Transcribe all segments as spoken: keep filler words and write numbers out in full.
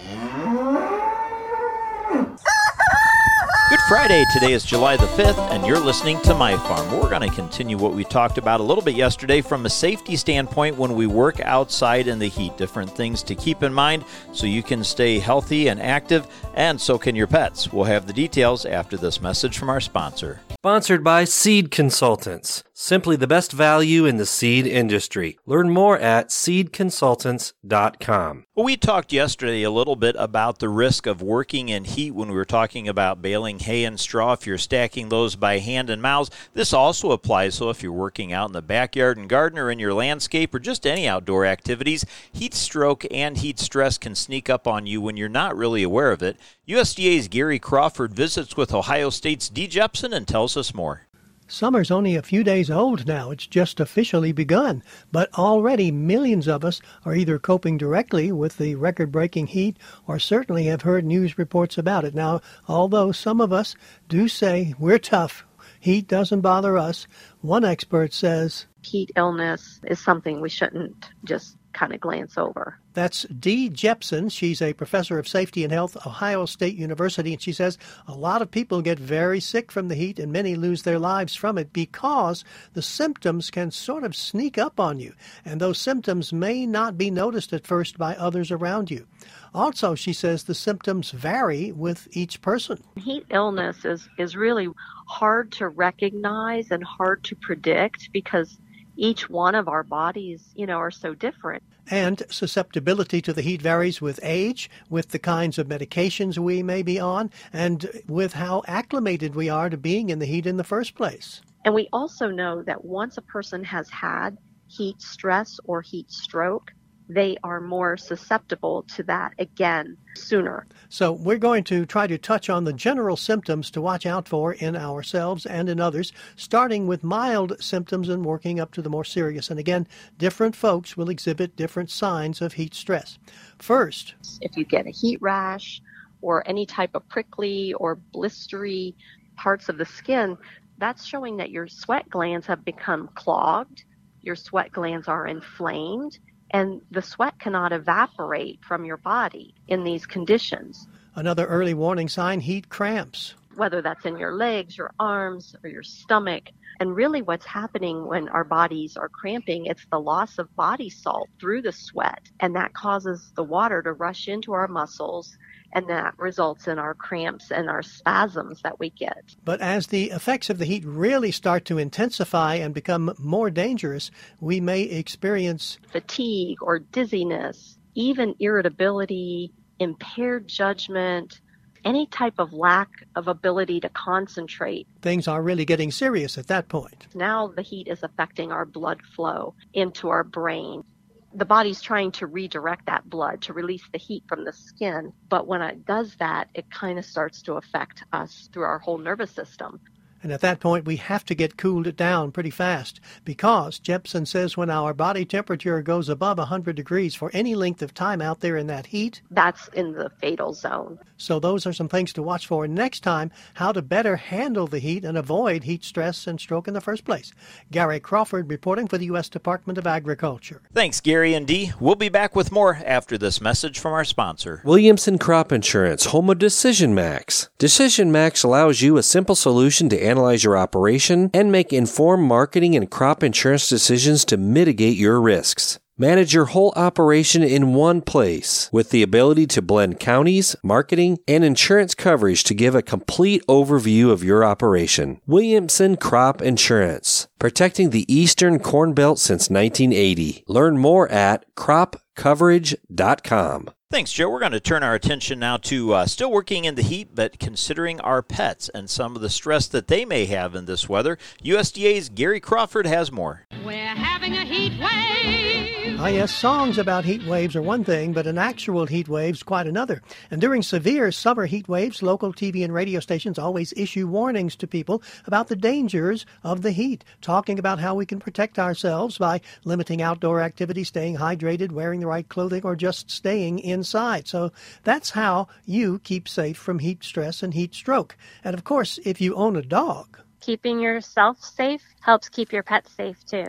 Good Friday. Today is July the fifth, and you're listening to My Farm. We're going to continue what we talked about a little bit yesterday from a safety standpoint when we work outside in the heat. Different things to keep in mind so you can stay healthy and active, and so can your pets. We'll have the details after this message from our sponsor. Sponsored by Seed Consultants. Simply the best value in the seed industry. Learn more at seed consultants dot com. Well, we talked yesterday a little bit about the risk of working in heat when we were talking about baling hay and straw if you're stacking those by hand and mouths. This also applies, so if you're working out in the backyard and garden or in your landscape or just any outdoor activities, heat stroke and heat stress can sneak up on you when you're not really aware of it. U S D A's Gary Crawford visits with Ohio State's Dee Jepson and tells us more. Summer's only a few days old now. It's just officially begun. But already millions of us are either coping directly with the record-breaking heat or certainly have heard news reports about it. Now, although some of us do say we're tough, heat doesn't bother us, one expert says heat illness is something we shouldn't just kind of glance over. That's Dee Jepson. She's a professor of safety and health at Ohio State University, and she says a lot of people get very sick from the heat and many lose their lives from it because the symptoms can sort of sneak up on you, and those symptoms may not be noticed at first by others around you. Also, she says the symptoms vary with each person. Heat illness is, is really hard to recognize and hard to predict because each one of our bodies, you know, are so different. And susceptibility to the heat varies with age, with the kinds of medications we may be on, and with how acclimated we are to being in the heat in the first place. And we also know that once a person has had heat stress or heat stroke, they are more susceptible to that again sooner. So we're going to try to touch on the general symptoms to watch out for in ourselves and in others, starting with mild symptoms and working up to the more serious. And again, different folks will exhibit different signs of heat stress. First, if you get a heat rash or any type of prickly or blistery parts of the skin, that's showing that your sweat glands have become clogged, your sweat glands are inflamed, and the sweat cannot evaporate from your body in these conditions. Another early warning sign, heat cramps. Whether that's in your legs, your arms, or your stomach. And really what's happening when our bodies are cramping, it's the loss of body salt through the sweat. And that causes the water to rush into our muscles, and that results in our cramps and our spasms that we get. But as the effects of the heat really start to intensify and become more dangerous, we may experience fatigue or dizziness, even irritability, impaired judgment, any type of lack of ability to concentrate. Things are really getting serious at that point. Now the heat is affecting our blood flow into our brain. The body's trying to redirect that blood to release the heat from the skin, but when it does that, it kind of starts to affect us through our whole nervous system. And at that point, we have to get cooled down pretty fast because Jepson says when our body temperature goes above one hundred degrees for any length of time out there in that heat, that's in the fatal zone. So those are some things to watch for next time, how to better handle the heat and avoid heat stress and stroke in the first place. Gary Crawford reporting for the U S Department of Agriculture. Thanks, Gary and Dee. We'll be back with more after this message from our sponsor. Williamson Crop Insurance, home of Decision Max. Decision Max allows you a simple solution to analyze your operation and make informed marketing and crop insurance decisions to mitigate your risks. Manage your whole operation in one place with the ability to blend counties, marketing, and insurance coverage to give a complete overview of your operation. Williamson Crop Insurance, protecting the Eastern Corn Belt since nineteen eighty. Learn more at crop coverage dot com. Thanks, Joe. We're going to turn our attention now to uh, still working in the heat, but considering our pets and some of the stress that they may have in this weather. U S D A's Gary Crawford has more. We're having a heat wave. Ah, yes, songs about heat waves are one thing, but an actual heat wave's quite another. And during severe summer heat waves, local T V and radio stations always issue warnings to people about the dangers of the heat, talking about how we can protect ourselves by limiting outdoor activity, staying hydrated, wearing the right clothing, or just staying inside. So that's how you keep safe from heat stress and heat stroke. And of course, if you own a dog, keeping yourself safe helps keep your pets safe too.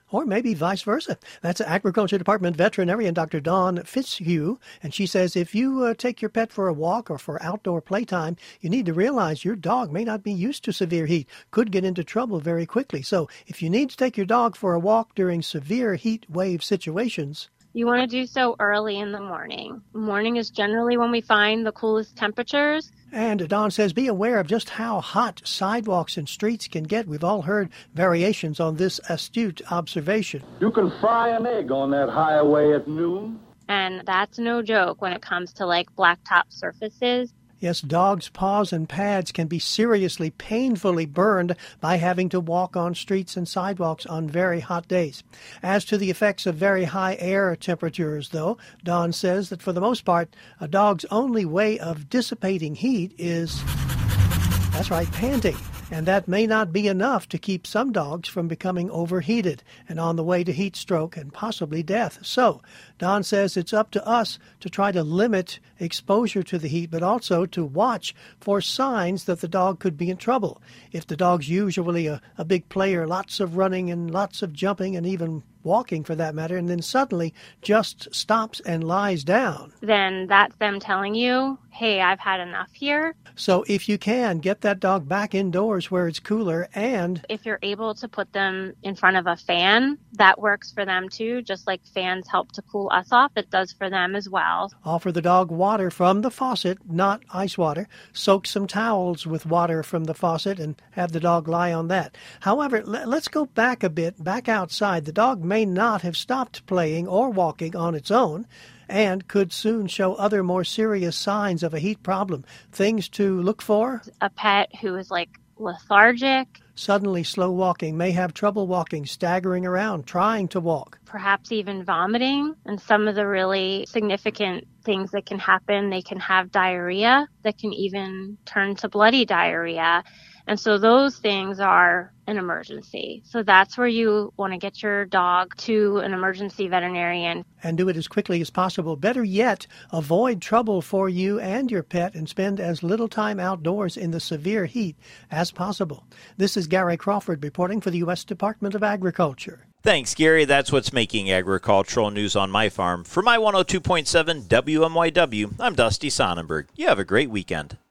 Or maybe vice versa. That's Agriculture Department veterinarian Doctor Dawn Fitzhugh, and she says if you uh, take your pet for a walk or for outdoor playtime, you need to realize your dog may not be used to severe heat, could get into trouble very quickly. So if you need to take your dog for a walk during severe heat wave situations, you want to do so early in the morning. Morning is generally when we find the coolest temperatures. And Don says be aware of just how hot sidewalks and streets can get. We've all heard variations on this astute observation. You can fry an egg on that highway at noon. And that's no joke when it comes to like blacktop surfaces. Yes, dogs' paws and pads can be seriously, painfully burned by having to walk on streets and sidewalks on very hot days. As to the effects of very high air temperatures, though, Don says that for the most part, a dog's only way of dissipating heat is, that's right, panting. And that may not be enough to keep some dogs from becoming overheated and on the way to heat stroke and possibly death. So, Don says it's up to us to try to limit exposure to the heat, but also to watch for signs that the dog could be in trouble. If the dog's usually a, a big player, lots of running and lots of jumping and even walking for that matter, and then suddenly just stops and lies down, then that's them telling you, hey, I've had enough here. So if you can, get that dog back indoors where it's cooler, and if you're able to put them in front of a fan, that works for them too. Just like fans help to cool us off, it does for them as well. Offer the dog water from the faucet, not ice water. Soak some towels with water from the faucet and have the dog lie on that. However, let's go back a bit, back outside. The dog may not have stopped playing or walking on its own and could soon show other more serious signs of a heat problem. Things to look for: a pet who is like lethargic, suddenly slow walking, may have trouble walking, staggering around, trying to walk, perhaps even vomiting. And some of the really significant things that can happen, they can have diarrhea that can even turn to bloody diarrhea. And so those things are an emergency. So that's where you want to get your dog to an emergency veterinarian. And do it as quickly as possible. Better yet, avoid trouble for you and your pet and spend as little time outdoors in the severe heat as possible. This is Gary Crawford reporting for the U S Department of Agriculture. Thanks, Gary. That's what's making agricultural news on my farm. For my one oh two point seven W M Y W, I'm Dusty Sonnenberg. You have a great weekend.